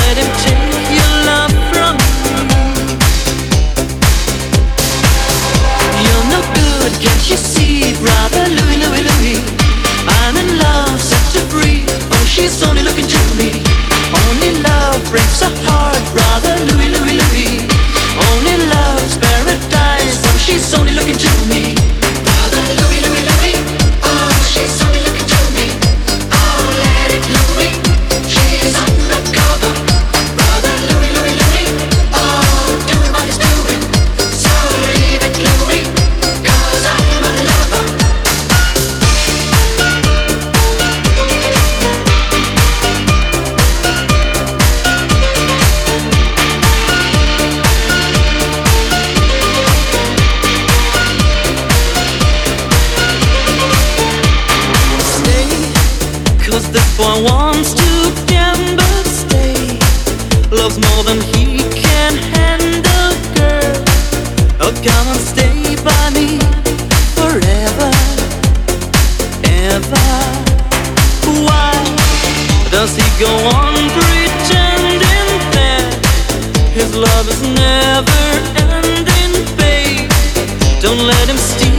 let him take your love from me. You're no good, can't you see, brother Louie, Louie, Louie? I'm in love, set to free. Oh, she's only looking to me. Only love breaks a heart, brother Louie, Louie, Louie. Only love's paradise. Oh, she's only looking to me. Brother Louie, Louie, Louie. Oh, she's only looking to me. Oh, let it Louie. She's undercover. Brother Louie, Louie, Louie. Oh, doing what he's doing. So leave it Louie, 'cause I'm a lover. Cause this boy wants to gamble, stay. Loves more than he can handle, girl. Oh, come and stay by me forever, ever. Why does he go on pretending that his love is never ending, babe? Don't let him steal